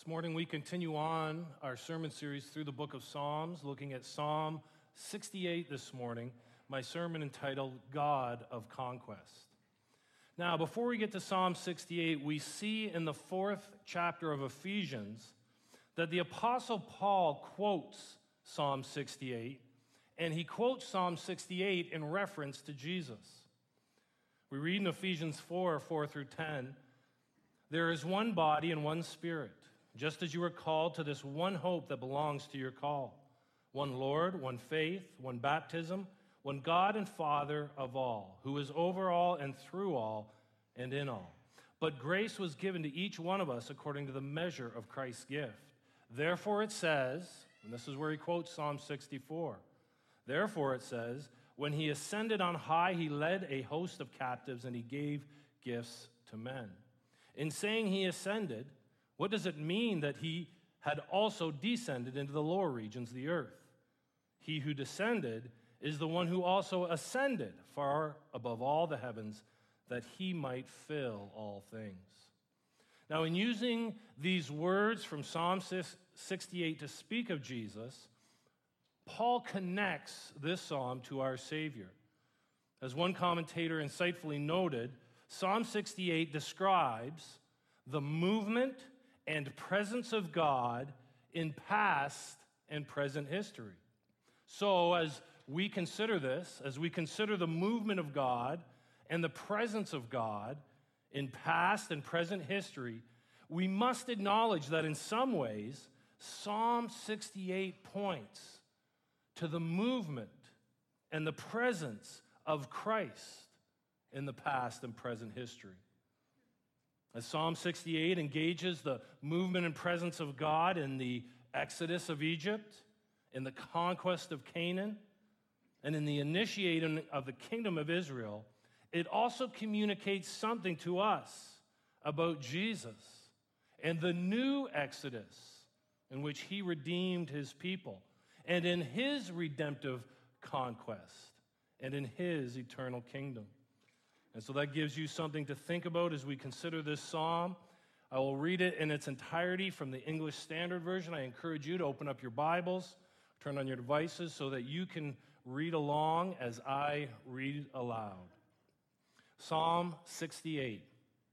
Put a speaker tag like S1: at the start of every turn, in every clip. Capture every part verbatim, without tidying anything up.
S1: This morning we continue on our sermon series through the book of Psalms, looking at Psalm sixty-eight this morning, my sermon entitled, God of Conquest. Now, before we get to Psalm sixty-eight, we see in the fourth chapter of Ephesians that the Apostle Paul quotes Psalm sixty-eight, and he quotes Psalm sixty-eight in reference to Jesus. We read in Ephesians four, four through ten, there is one body and one spirit, just as you were called to this one hope that belongs to your call. One Lord, one faith, one baptism, one God and Father of all, who is over all and through all and in all. But grace was given to each one of us according to the measure of Christ's gift. Therefore it says, and this is where he quotes Psalm sixty-four, therefore it says, when he ascended on high, he led a host of captives and he gave gifts to men. In saying he ascended, what does it mean that he had also descended into the lower regions of the earth? He who descended is the one who also ascended far above all the heavens, that he might fill all things. Now, in using these words from Psalm sixty-eight to speak of Jesus, Paul connects this psalm to our Savior. As one commentator insightfully noted, Psalm sixty-eight describes the movement and presence of God in past and present history. So as we consider this, as we consider the movement of God and the presence of God in past and present history, we must acknowledge that in some ways, Psalm sixty-eight points to the movement and the presence of Christ in the past and present history. As Psalm sixty-eight engages the movement and presence of God in the exodus of Egypt, in the conquest of Canaan, and in the initiating of the kingdom of Israel, it also communicates something to us about Jesus and the new exodus in which he redeemed his people, and in his redemptive conquest, and in his eternal kingdom. And so that gives you something to think about as we consider this psalm. I will read it in its entirety from the English Standard Version. I encourage you to open up your Bibles, turn on your devices so that you can read along as I read aloud. Psalm sixty-eight.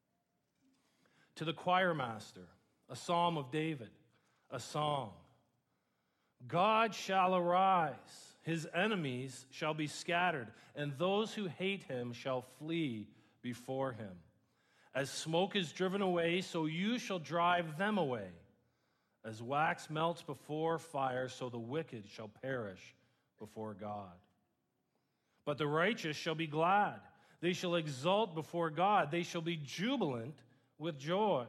S1: To the choir master, a psalm of David, a song. God shall arise, his enemies shall be scattered, and those who hate him shall flee before him. As smoke is driven away, so you shall drive them away. As wax melts before fire, so the wicked shall perish before God. But the righteous shall be glad. They shall exult before God. They shall be jubilant with joy.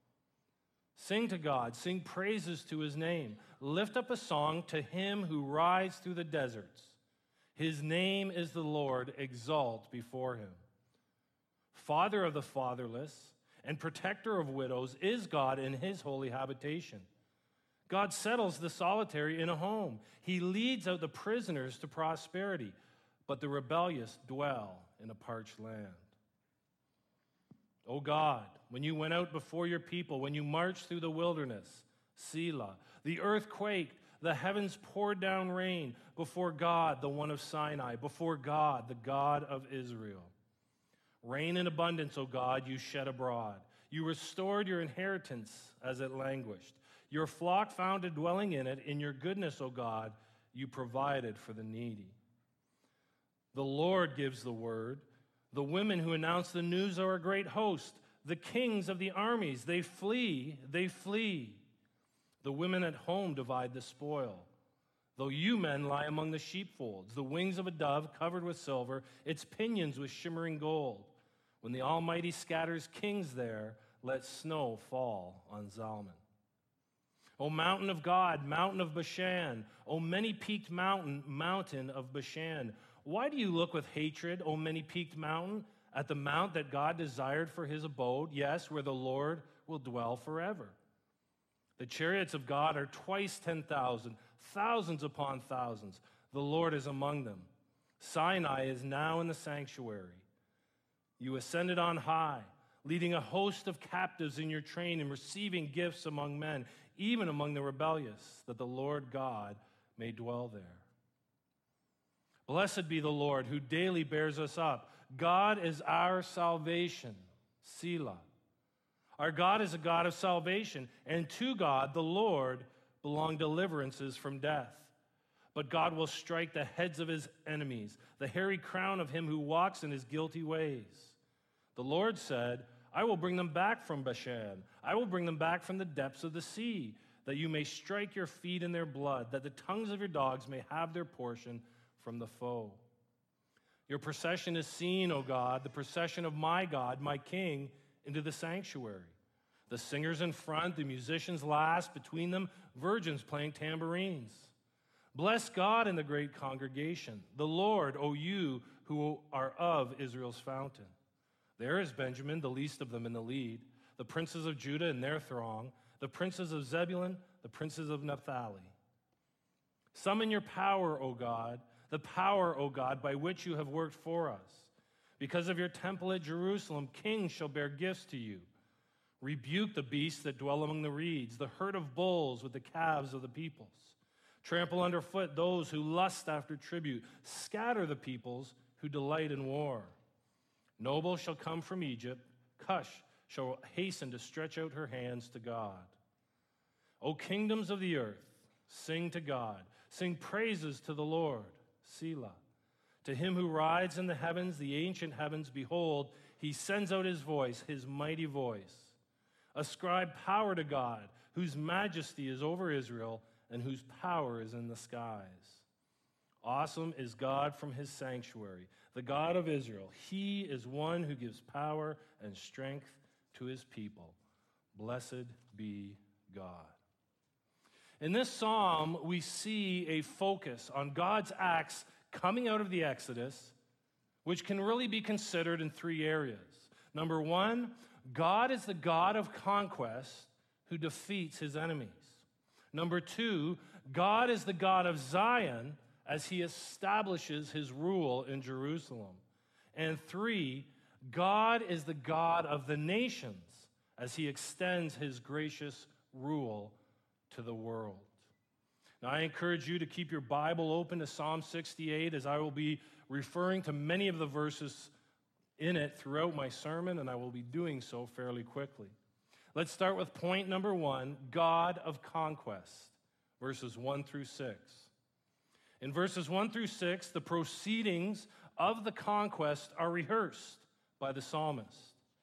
S1: Sing to God, sing praises to his name. Lift up a song to him who rides through the deserts. His name is the Lord, exalt before him. Father of the fatherless and protector of widows is God in his holy habitation. God settles the solitary in a home. He leads out the prisoners to prosperity, but the rebellious dwell in a parched land. O God, when you went out before your people, when you marched through the wilderness, Selah, the earth quaked, the heavens poured down rain before God, the one of Sinai, before God, the God of Israel. Rain in abundance, O God, you shed abroad. You restored your inheritance as it languished. Your flock found a dwelling in it. In your goodness, O God, you provided for the needy. The Lord gives the word. The women who announce the news are a great host. The kings of the armies, they flee, they flee. The women at home divide the spoil. Though you men lie among the sheepfolds, the wings of a dove covered with silver, its pinions with shimmering gold. When the Almighty scatters kings there, let snow fall on Zalman. O mountain of God, mountain of Bashan, O many-peaked mountain, mountain of Bashan, why do you look with hatred, O many-peaked mountain, at the mount that God desired for his abode, yes, where the Lord will dwell forever? The chariots of God are twice ten thousand, thousands upon thousands. The Lord is among them. Sinai is now in the sanctuary. You ascended on high. leading a host of captives in your train and receiving gifts among men, even among the rebellious, that the Lord God may dwell there. Blessed be the Lord, who daily bears us up. God is our salvation. Selah. Our God is a God of salvation, and to God, the Lord, belong deliverances from death. But God will strike the heads of his enemies, the hairy crown of him who walks in his guilty ways. The Lord said, I will bring them back from Bashan. I will bring them back from the depths of the sea, that you may strike your feet in their blood, that the tongues of your dogs may have their portion from the foe. Your procession is seen, O God, the procession of my God, my King, into the sanctuary. The singers in front, the musicians last, between them, virgins playing tambourines. Bless God in the great congregation, the Lord, O you who are of Israel's fountain. There is Benjamin, the least of them, in the lead, the princes of Judah in their throng, the princes of Zebulun, the princes of Naphtali. Summon your power, O God, the power, O God, by which you have worked for us. Because of your temple at Jerusalem, kings shall bear gifts to you. Rebuke the beasts that dwell among the reeds, the herd of bulls with the calves of the peoples. Trample underfoot those who lust after tribute. Scatter the peoples who delight in war. Noble shall come from Egypt. Cush shall hasten to stretch out her hands to God. O kingdoms of the earth, sing to God. Sing praises to the Lord. Selah. To him who rides in the heavens, the ancient heavens, behold, he sends out his voice, his mighty voice. Ascribe power to God, whose majesty is over Israel, and whose power is in the skies. Awesome is God from his sanctuary, the God of Israel. He is one who gives power and strength to his people. Blessed be God. In this psalm, we see a focus on God's acts coming out of the Exodus, which can really be considered in three areas. Number one, God is the God of conquest who defeats his enemies. Number two, God is the God of Zion as he establishes his rule in Jerusalem. And three, God is the God of the nations as he extends his gracious rule to the world. Now, I encourage you to keep your Bible open to Psalm sixty-eight, as I will be referring to many of the verses in it throughout my sermon, and I will be doing so fairly quickly. Let's start with point number one, God of conquest, verses one through six. In verses one through six, the proceedings of the conquest are rehearsed by the psalmist.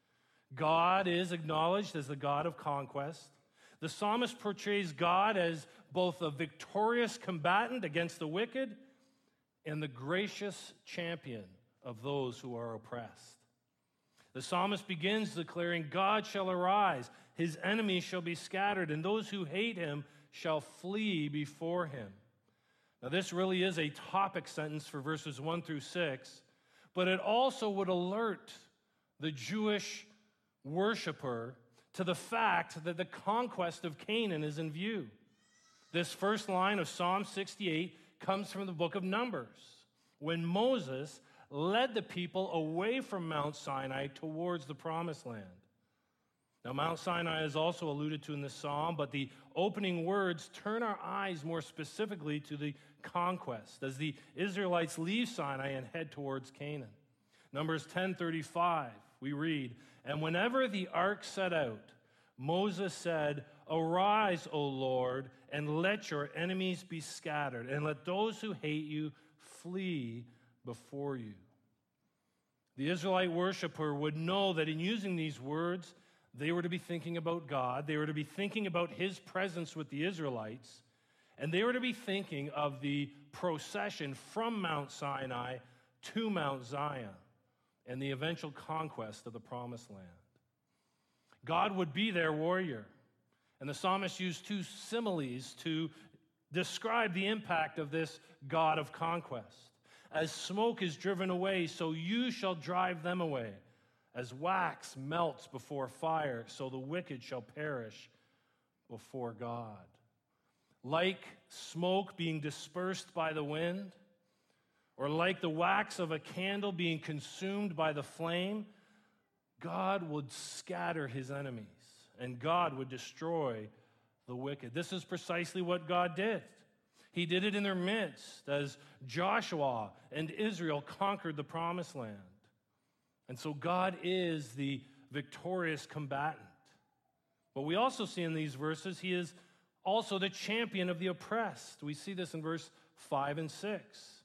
S1: God is acknowledged as the God of conquest. The psalmist portrays God as both a victorious combatant against the wicked and the gracious champion of those who are oppressed. The psalmist begins declaring, God shall arise, his enemies shall be scattered, and those who hate him shall flee before him. Now, this really is a topic sentence for verses one through six, but it also would alert the Jewish worshiper to the fact that the conquest of Canaan is in view. This first line of Psalm sixty-eight comes from the book of Numbers, when Moses led the people away from Mount Sinai towards the Promised Land. Now, Mount Sinai is also alluded to in this psalm, but the opening words turn our eyes more specifically to the conquest as the Israelites leave Sinai and head towards Canaan. Numbers ten thirty-five, we read, and whenever the ark set out, Moses said, arise, O Lord, and let your enemies be scattered, and let those who hate you flee before you. The Israelite worshiper would know that in using these words, they were to be thinking about God, they were to be thinking about his presence with the Israelites, and they were to be thinking of the procession from Mount Sinai to Mount Zion and the eventual conquest of the Promised Land. God would be their warrior, and the psalmist used two similes to describe the impact of this God of conquest. As smoke is driven away, so you shall drive them away. As wax melts before fire, so the wicked shall perish before God. Like smoke being dispersed by the wind, or like the wax of a candle being consumed by the flame, God would scatter his enemies, and God would destroy the wicked. This is precisely what God did. He did it in their midst as Joshua and Israel conquered the promised land. And so God is the victorious combatant. But we also see in these verses, he is also the champion of the oppressed. We see this in verse five and six.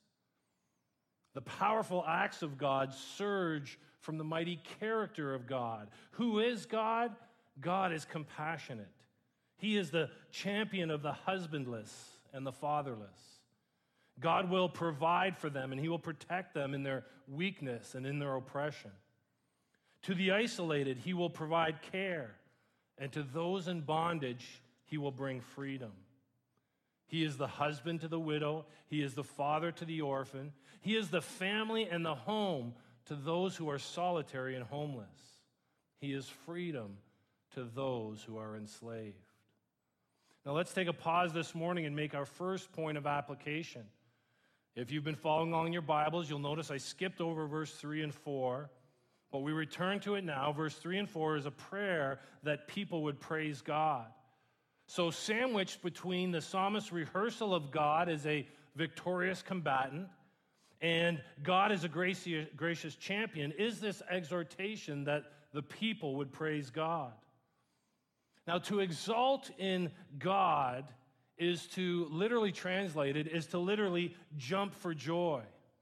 S1: The powerful acts of God surge from the mighty character of God. Who is God? God is compassionate. He is the champion of the husbandless and the fatherless. God will provide for them, and he will protect them in their weakness and in their oppression. To the isolated, he will provide care, and to those in bondage, he will bring freedom. He is the husband to the widow. He is the father to the orphan. He is the family and the home to those who are solitary and homeless. He is freedom to those who are enslaved. Now let's take a pause this morning and make our first point of application. If you've been following along in your Bibles, you'll notice I skipped over verse three and four, but we return to it now. Verse three and four is a prayer that people would praise God. So sandwiched between the psalmist's rehearsal of God as a victorious combatant and God as a gracious, gracious champion is this exhortation that the people would praise God. Now, to exalt in God is to, literally translated, is to literally jump for joy.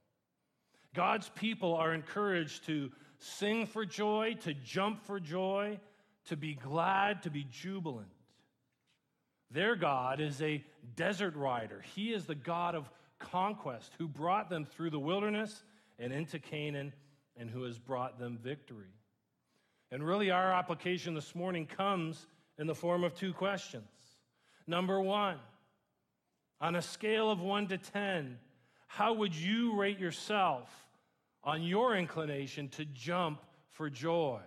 S1: God's people are encouraged to sing for joy, to jump for joy, to be glad, to be jubilant. Their God is a desert rider. He is the God of conquest who brought them through the wilderness and into Canaan and who has brought them victory. And really, our application this morning comes in the form of two questions. Number one, on a scale of one to ten, how would you rate yourself on your inclination to jump for joy?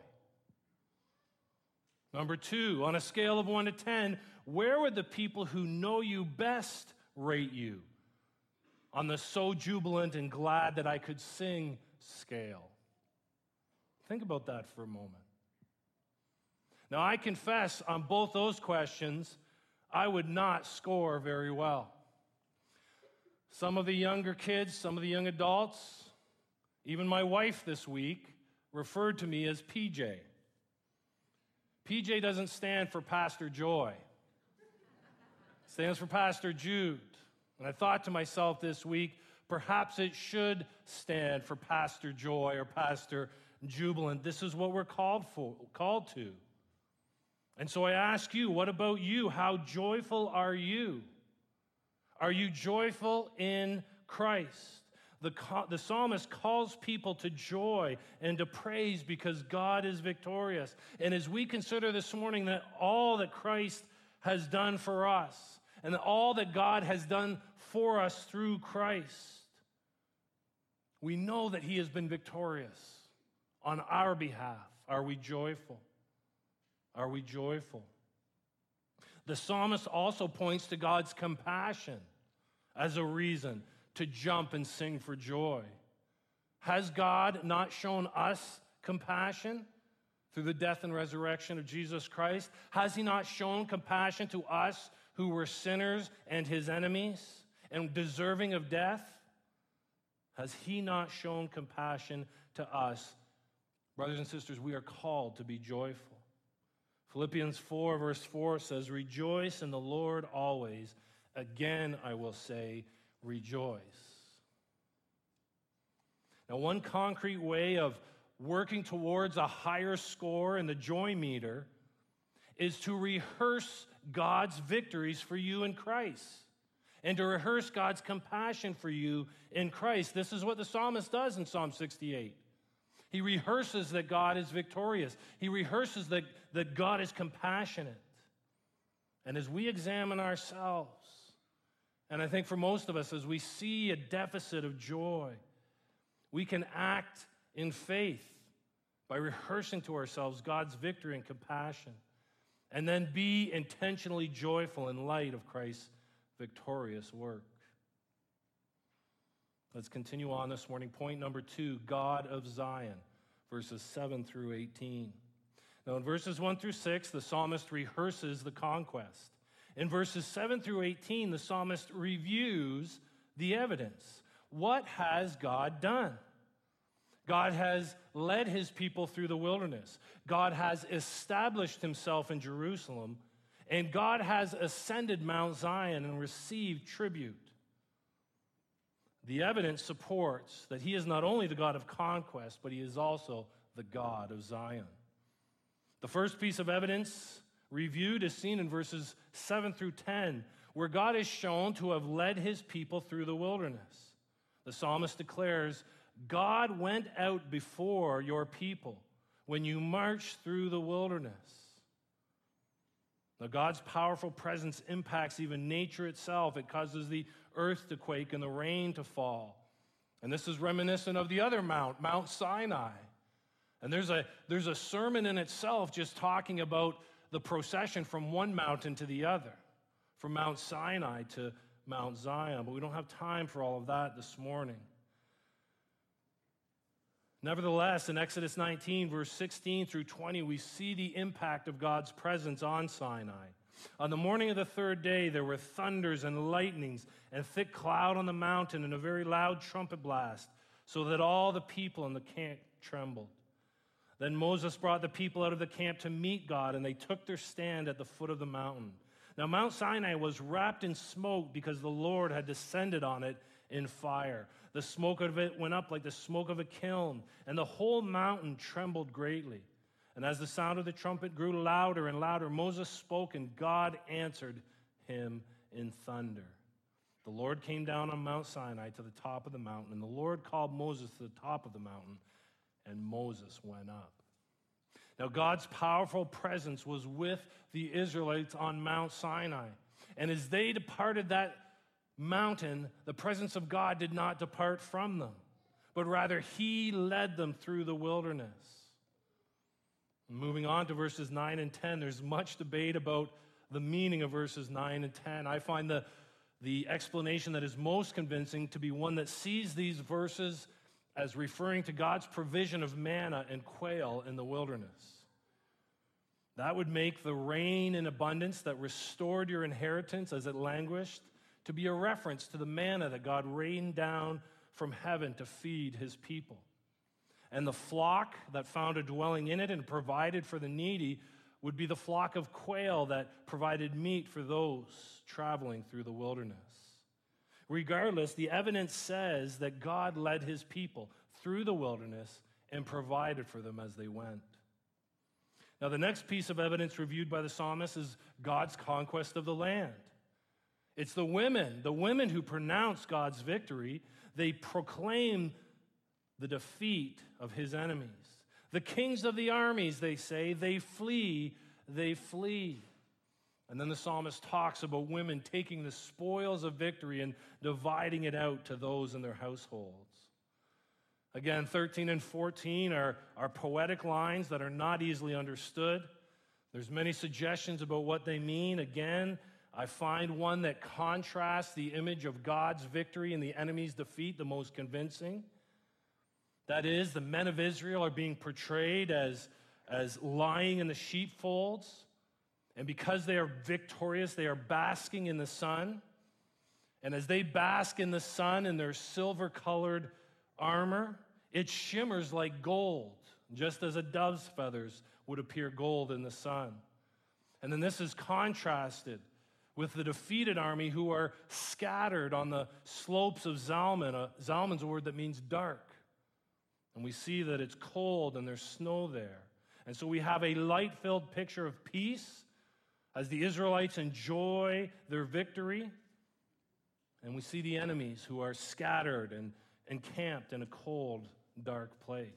S1: Number two, on a scale of one to ten, where would the people who know you best rate you on the so jubilant and glad that I could sing scale? Think about that for a moment. Now, I confess on both those questions, I would not score very well. Some of the younger kids, some of the young adults, even my wife this week, referred to me as P J. P J doesn't stand for Pastor Joy. It stands for Pastor Jude. And I thought to myself this week, perhaps it should stand for Pastor Joy or Pastor Jubilant. This is what we're called for, called to. And so I ask you, what about you? How joyful are you? Are you joyful in Christ? The, the psalmist calls people to joy and to praise because God is victorious. And as we consider this morning that all that Christ has done for us and all that God has done for us through Christ, we know that he has been victorious on our behalf. Are we joyful? Are we joyful? The psalmist also points to God's compassion as a reason to jump and sing for joy. Has God not shown us compassion through the death and resurrection of Jesus Christ? Has he not shown compassion to us who were sinners and his enemies and deserving of death? Has he not shown compassion to us? Brothers and sisters, we are called to be joyful. Philippians four, verse four says, "Rejoice in the Lord always. Again, I will say, rejoice." Now, one concrete way of working towards a higher score in the joy meter is to rehearse God's victories for you in Christ and to rehearse God's compassion for you in Christ. This is what the psalmist does in Psalm sixty-eight. He rehearses that God is victorious. He rehearses that, that God is compassionate. And as we examine ourselves, and I think for most of us, as we see a deficit of joy, we can act in faith by rehearsing to ourselves God's victory and compassion, and then be intentionally joyful in light of Christ's victorious work. Let's continue on this morning. Point number two, God of Zion. verses seven through eighteen. Now, in verses one through six, the psalmist rehearses the conquest. In verses seven through eighteen, the psalmist reviews the evidence. What has God done? God has led his people through the wilderness. God has established himself in Jerusalem. And God has ascended Mount Zion and received tribute. The evidence supports that he is not only the God of conquest, but he is also the God of Zion. The first piece of evidence reviewed is seen in verses seven through ten, where God is shown to have led his people through the wilderness. The psalmist declares, God went out before your people when you marched through the wilderness. Now, God's powerful presence impacts even nature itself. It causes the earth to quake and the rain to fall. And this is reminiscent of the other mount, Mount Sinai. And there's a, there's a sermon in itself just talking about the procession from one mountain to the other, from Mount Sinai to Mount Zion. But we don't have time for all of that this morning. Nevertheless, in Exodus nineteen, verse sixteen through twenty, we see the impact of God's presence on Sinai. On the morning of the third day, there were thunders and lightnings and thick cloud on the mountain and a very loud trumpet blast, so that all the people in the camp trembled. Then Moses brought the people out of the camp to meet God, and they took their stand at the foot of the mountain. Now, Mount Sinai was wrapped in smoke because the Lord had descended on it in fire. The smoke of it went up like the smoke of a kiln, and the whole mountain trembled greatly. And as the sound of the trumpet grew louder and louder, Moses spoke, and God answered him in thunder. The Lord came down on Mount Sinai to the top of the mountain, and the Lord called Moses to the top of the mountain, and Moses went up. Now, God's powerful presence was with the Israelites on Mount Sinai. And as they departed that mountain, the presence of God did not depart from them, but rather he led them through the wilderness. Moving on to verses nine and ten, there's much debate about the meaning of verses nine and ten. I find the, the explanation that is most convincing to be one that sees these verses as referring to God's provision of manna and quail in the wilderness. That would make the rain in abundance that restored your inheritance as it languished to be a reference to the manna that God rained down from heaven to feed his people. And the flock that found a dwelling in it and provided for the needy would be the flock of quail that provided meat for those traveling through the wilderness. Regardless, the evidence says that God led his people through the wilderness and provided for them as they went. Now, the next piece of evidence reviewed by the psalmist is God's conquest of the land. It's the women, the women who pronounce God's victory. They proclaim the defeat of his enemies. The kings of the armies, they say, they flee, they flee. And then the psalmist talks about women taking the spoils of victory and dividing it out to those in their households. Again, thirteen and fourteen are, are poetic lines that are not easily understood. There's many suggestions about what they mean. Again, I find one that contrasts the image of God's victory and the enemy's defeat the most convincing. That is, the men of Israel are being portrayed as, as lying in the sheepfolds. And because they are victorious, they are basking in the sun. And as they bask in the sun in their silver-colored armor, it shimmers like gold, just as a dove's feathers would appear gold in the sun. And then this is contrasted with the defeated army who are scattered on the slopes of Zalman. Uh, Zalman's a word that means dark. And we see that it's cold and there's snow there. And so we have a light-filled picture of peace as the Israelites enjoy their victory. And we see the enemies who are scattered and encamped in a cold, dark place.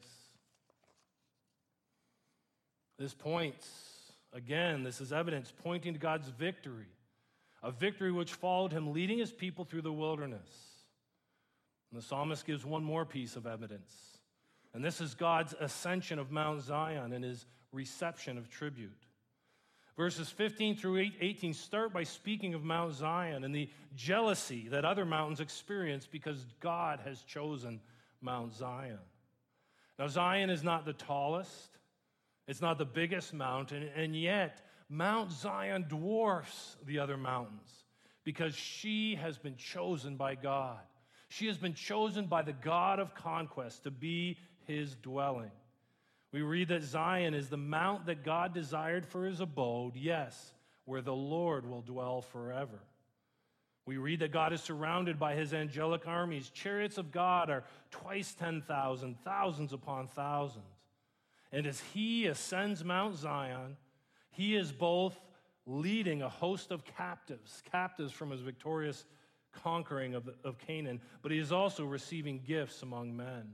S1: This points, again, this is evidence pointing to God's victory, a victory which followed him leading his people through the wilderness. And the psalmist gives one more piece of evidence. And this is God's ascension of Mount Zion and his reception of tribute. Verses fifteen through eighteen start by speaking of Mount Zion and the jealousy that other mountains experience because God has chosen Mount Zion. Now, Zion is not the tallest, it's not the biggest mountain, and yet Mount Zion dwarfs the other mountains because she has been chosen by God. She has been chosen by the God of conquest to be his dwelling. We read that Zion is the mount that God desired for his abode, yes, where the Lord will dwell forever. We read that God is surrounded by his angelic armies. Chariots of God are twice ten thousand, thousands upon thousands. And as he ascends Mount Zion, he is both leading a host of captives, captives from his victorious conquering of, of Canaan, but he is also receiving gifts among men.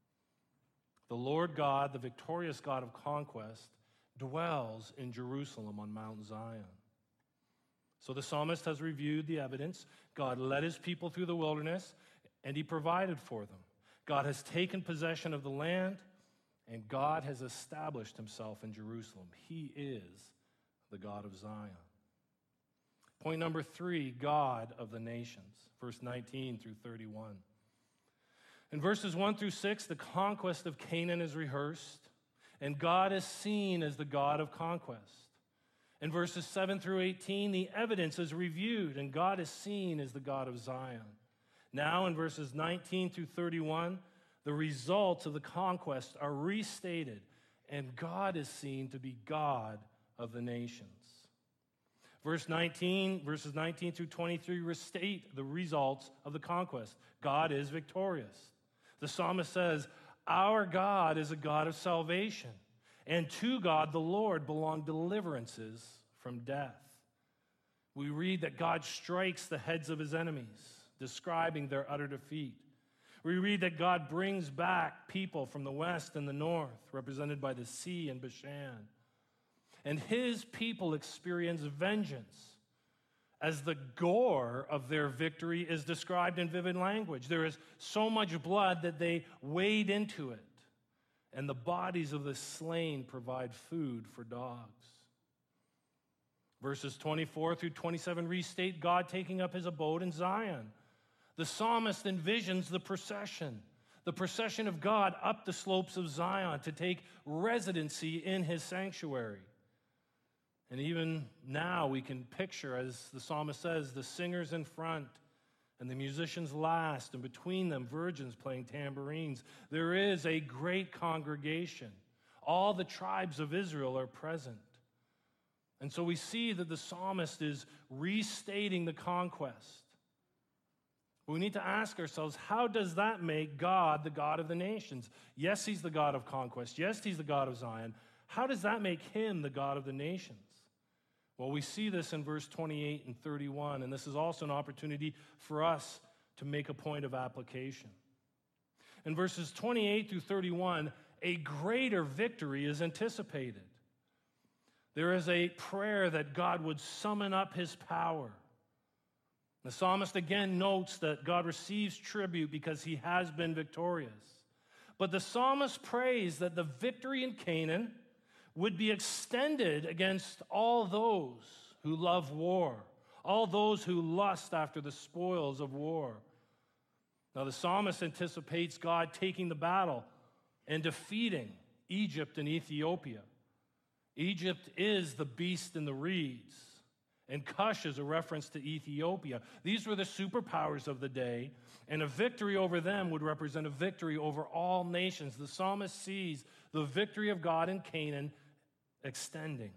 S1: The Lord God, the victorious God of conquest, dwells in Jerusalem on Mount Zion. So the psalmist has reviewed the evidence. God led his people through the wilderness, and he provided for them. God has taken possession of the land, and God has established himself in Jerusalem. He is the God of Zion. Point number three, God of the nations, verse nineteen through thirty-one. In verses one through six, the conquest of Canaan is rehearsed, and God is seen as the God of conquest. In verses seven through eighteen, the evidence is reviewed, and God is seen as the God of Zion. Now, in verses nineteen through thirty-one, the results of the conquest are restated, and God is seen to be God of the nations. Verse nineteen, verses nineteen through twenty-three restate the results of the conquest. God is victorious. The psalmist says, "Our God is a God of salvation, and to God the Lord belong deliverances from death." We read that God strikes the heads of his enemies, describing their utter defeat. We read that God brings back people from the west and the north, represented by the sea and Bashan. And his people experience vengeance as the gore of their victory is described in vivid language. There is so much blood that they wade into it, and the bodies of the slain provide food for dogs. Verses twenty-four through twenty-seven restate God taking up his abode in Zion. The psalmist envisions the procession, the procession of God up the slopes of Zion to take residency in his sanctuary. And even now we can picture, as the psalmist says, the singers in front and the musicians last, and between them virgins playing tambourines. There is a great congregation. All the tribes of Israel are present. And so we see that the psalmist is restating the conquest. But we need to ask ourselves, how does that make God the God of the nations? Yes, he's the God of conquest. Yes, he's the God of Zion. How does that make him the God of the nations? Well, we see this in verse twenty-eight and thirty-one, and this is also an opportunity for us to make a point of application. In verses twenty-eight through thirty-one, a greater victory is anticipated. There is a prayer that God would summon up his power. The psalmist again notes that God receives tribute because he has been victorious. But the psalmist prays that the victory in Canaan would be extended against all those who love war, all those who lust after the spoils of war. Now, the psalmist anticipates God taking the battle and defeating Egypt and Ethiopia. Egypt is the beast in the reeds, and Cush is a reference to Ethiopia. These were the superpowers of the day, and a victory over them would represent a victory over all nations. The psalmist sees the victory of God in Canaan extending.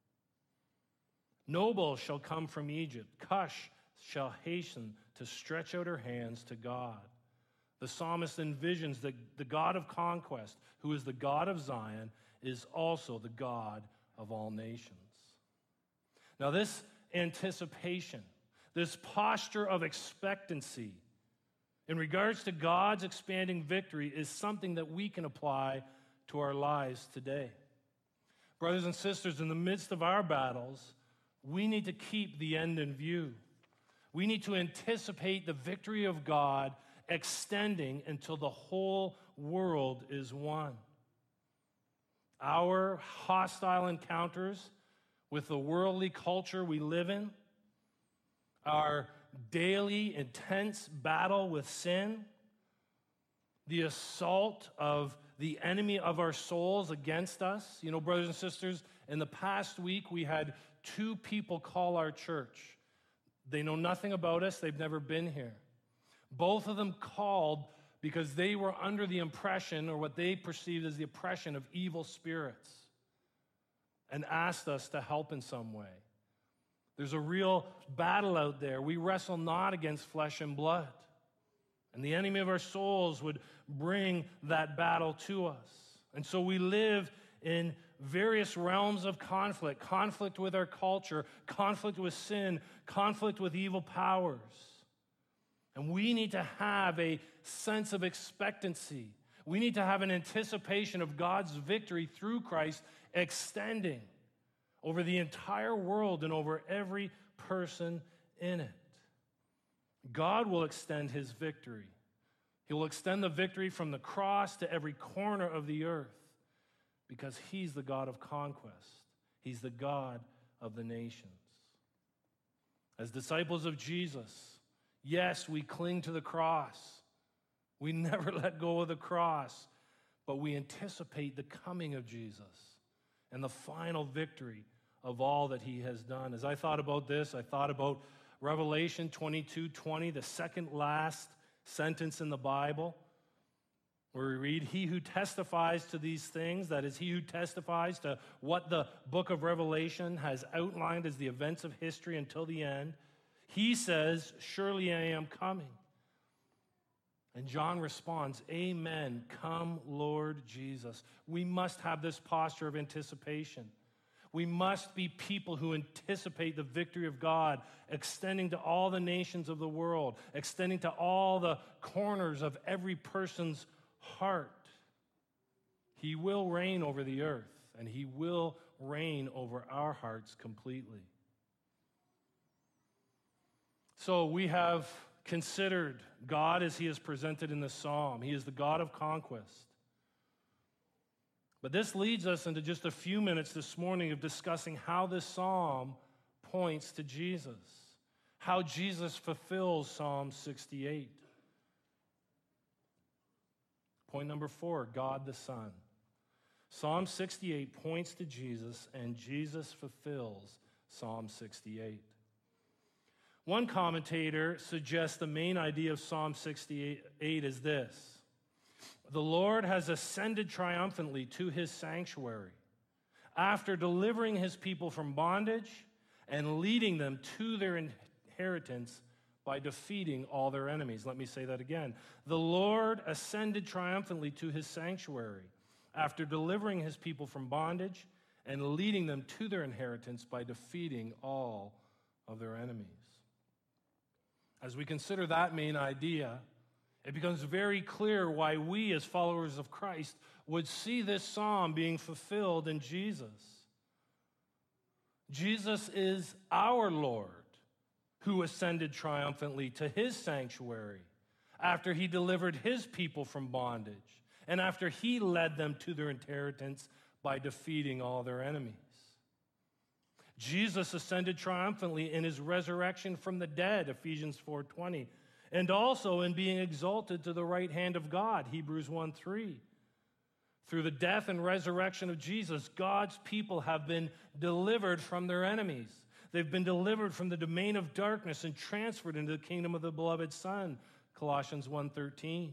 S1: Nobles shall come from Egypt. Cush shall hasten to stretch out her hands to God. The psalmist envisions that the God of conquest, who is the God of Zion, is also the God of all nations. Now, this anticipation, this posture of expectancy in regards to God's expanding victory is something that we can apply to our lives today. Brothers and sisters, in the midst of our battles, we need to keep the end in view. We need to anticipate the victory of God extending until the whole world is won. Our hostile encounters with the worldly culture we live in, our daily intense battle with sin, the assault of the enemy of our souls against us. You know, brothers and sisters, in the past week, we had two people call our church. They know nothing about us. They've never been here. Both of them called because they were under the impression, or what they perceived as the oppression, of evil spirits, and asked us to help in some way. There's a real battle out there. We wrestle not against flesh and blood. And the enemy of our souls would bring that battle to us. And so we live in various realms of conflict, conflict with our culture, conflict with sin, conflict with evil powers. And we need to have a sense of expectancy. We need to have an anticipation of God's victory through Christ extending over the entire world and over every person in it. God will extend his victory. He will extend the victory from the cross to every corner of the earth because he's the God of conquest. He's the God of the nations. As disciples of Jesus, yes, we cling to the cross. We never let go of the cross, but we anticipate the coming of Jesus and the final victory of all that he has done. As I thought about this, I thought about Revelation twenty-two twenty, the second last sentence in the Bible, where we read, "He who testifies to these things," that is, he who testifies to what the book of Revelation has outlined as the events of history until the end, he says, "Surely I am coming." And John responds, "Amen, come, Lord Jesus." We must have this posture of anticipation. We must be people who anticipate the victory of God, extending to all the nations of the world, extending to all the corners of every person's heart. He will reign over the earth, and he will reign over our hearts completely. So we have considered God as he is presented in the psalm. He is the God of conquest. But this leads us into just a few minutes this morning of discussing how this psalm points to Jesus, how Jesus fulfills Psalm sixty-eight. Point number four, God the Son. Psalm sixty-eight points to Jesus, and Jesus fulfills Psalm sixty-eight. One commentator suggests the main idea of Psalm sixty-eight is this: the Lord has ascended triumphantly to his sanctuary after delivering his people from bondage and leading them to their inheritance by defeating all their enemies. Let me say that again. The Lord ascended triumphantly to his sanctuary after delivering his people from bondage and leading them to their inheritance by defeating all of their enemies. As we consider that main idea, it becomes very clear why we, as followers of Christ, would see this psalm being fulfilled in Jesus. Jesus is our Lord, who ascended triumphantly to his sanctuary after he delivered his people from bondage and after he led them to their inheritance by defeating all their enemies. Jesus ascended triumphantly in his resurrection from the dead, Ephesians four twenty, and also in being exalted to the right hand of God, Hebrews one three. Through the death and resurrection of Jesus, God's people have been delivered from their enemies. They've been delivered from the domain of darkness and transferred into the kingdom of the beloved Son, Colossians one thirteen.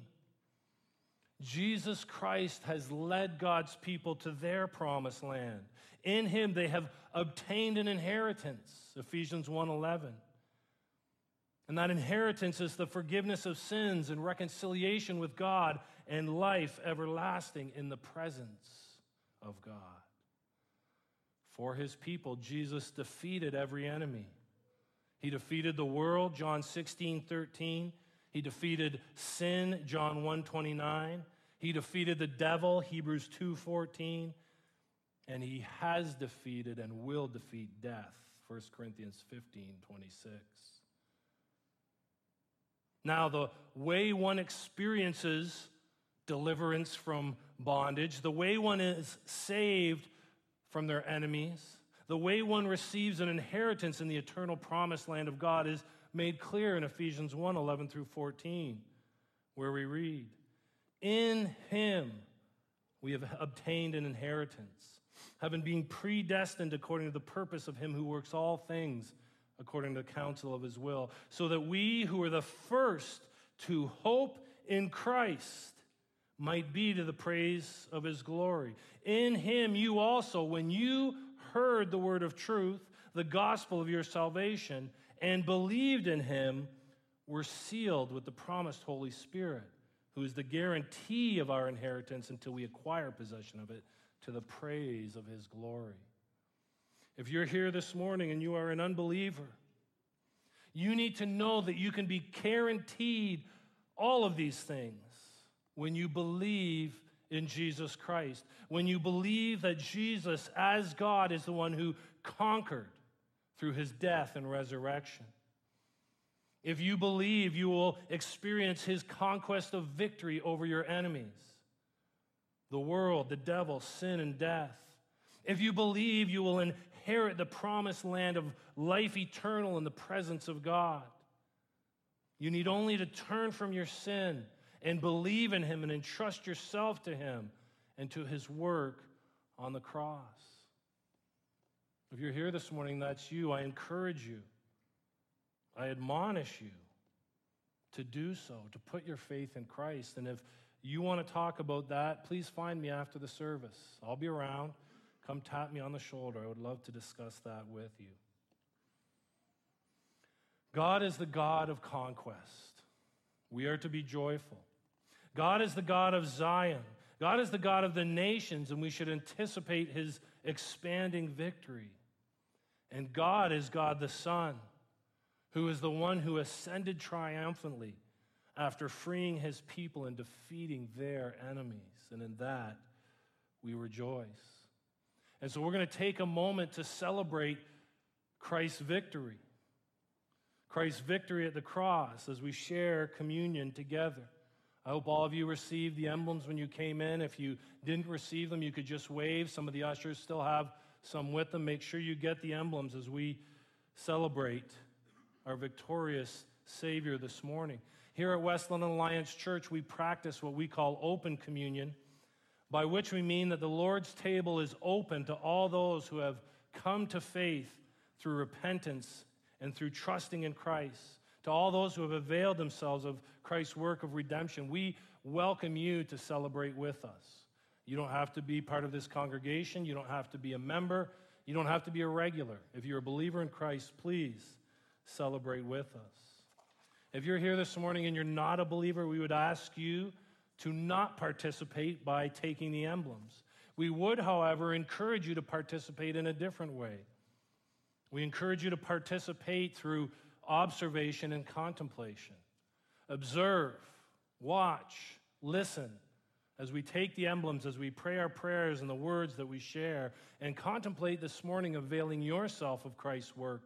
S1: Jesus Christ has led God's people to their promised land. In him they have obtained an inheritance, Ephesians one eleven. And that inheritance is the forgiveness of sins and reconciliation with God and life everlasting in the presence of God. For his people, Jesus defeated every enemy. He defeated the world, John sixteen thirteen. He defeated sin, John one twenty-nine. He defeated the devil, Hebrews two fourteen. And he has defeated and will defeat death, First Corinthians fifteen twenty-six. Now, the way one experiences deliverance from bondage, the way one is saved from their enemies, the way one receives an inheritance in the eternal promised land of God is made clear in Ephesians one eleven through fourteen, where we read, In him we have obtained an inheritance, having been predestined according to the purpose of him who works all things according to the counsel of his will, so that we who are the first to hope in Christ might be to the praise of his glory. In him you also, when you heard the word of truth, the gospel of your salvation, and believed in him, were sealed with the promised Holy Spirit, who is the guarantee of our inheritance until we acquire possession of it, to the praise of his glory. If you're here this morning and you are an unbeliever, you need to know that you can be guaranteed all of these things when you believe in Jesus Christ, when you believe that Jesus, as God, is the one who conquered through his death and resurrection. If you believe, you will experience his conquest of victory over your enemies, the world, the devil, sin, and death. If you believe, you will inherit the promised land of life eternal in the presence of God. You need only to turn from your sin and believe in him and entrust yourself to him and to his work on the cross. If you're here this morning, that's you. I encourage you. I admonish you to do so, to put your faith in Christ. And if you want to talk about that, please find me after the service. I'll be around. Come tap me on the shoulder. I would love to discuss that with you. God is the God of conquest. We are to be joyful. God is the God of Zion. God is the God of the nations, and we should anticipate his expanding victory. And God is God the Son, who is the one who ascended triumphantly after freeing his people and defeating their enemies. And in that, we rejoice. And so we're going to take a moment to celebrate Christ's victory. Christ's victory at the cross as we share communion together. I hope all of you received the emblems when you came in. If you didn't receive them, you could just wave. Some of the ushers still have some with them. Make sure you get the emblems as we celebrate our victorious Savior this morning. Here at West London Alliance Church, we practice what we call open communion, by which we mean that the Lord's table is open to all those who have come to faith through repentance and through trusting in Christ, to all those who have availed themselves of Christ's work of redemption. We welcome you to celebrate with us. You don't have to be part of this congregation. You don't have to be a member. You don't have to be a regular. If you're a believer in Christ, please celebrate with us. If you're here this morning and you're not a believer, we would ask you to not participate by taking the emblems. We would, however, encourage you to participate in a different way. We encourage you to participate through observation and contemplation. Observe, watch, listen as we take the emblems, as we pray our prayers and the words that we share, and contemplate this morning availing yourself of Christ's work.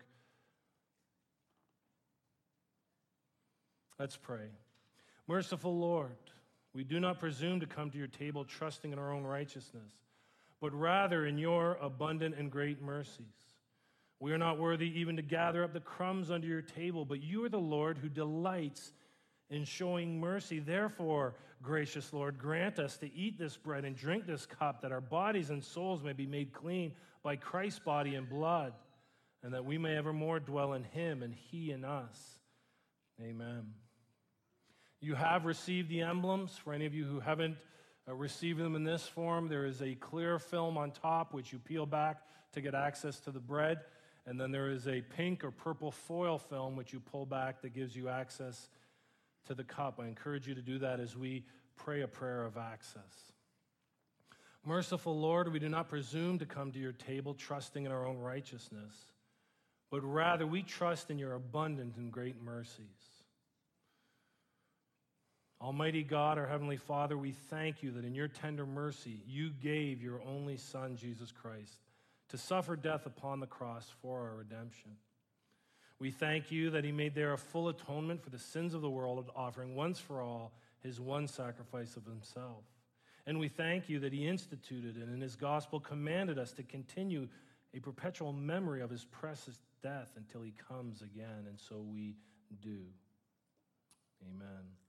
S1: Let's pray. Merciful Lord, we do not presume to come to your table trusting in our own righteousness, but rather in your abundant and great mercies. We are not worthy even to gather up the crumbs under your table, but you are the Lord who delights in showing mercy. Therefore, gracious Lord, grant us to eat this bread and drink this cup, that our bodies and souls may be made clean by Christ's body and blood, and that we may evermore dwell in him and he in us. Amen. You have received the emblems. For any of you who haven't uh, received them in this form, there is a clear film on top which you peel back to get access to the bread. And then there is a pink or purple foil film which you pull back that gives you access to the cup. I encourage you to do that as we pray a prayer of access. Merciful Lord, we do not presume to come to your table trusting in our own righteousness, but rather we trust in your abundant and great mercies. Almighty God, our Heavenly Father, we thank you that in your tender mercy you gave your only Son, Jesus Christ, to suffer death upon the cross for our redemption. We thank you that he made there a full atonement for the sins of the world, offering once for all his one sacrifice of himself. And we thank you that he instituted and in his gospel commanded us to continue a perpetual memory of his precious death until he comes again, and so we do. Amen.